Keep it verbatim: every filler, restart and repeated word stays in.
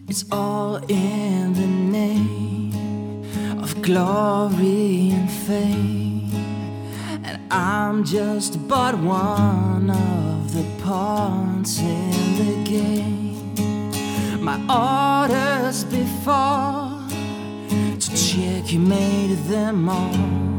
It's all in the name of glory and fame, and I'm just but one of the pawns in the game. My orders before to checkmate them all.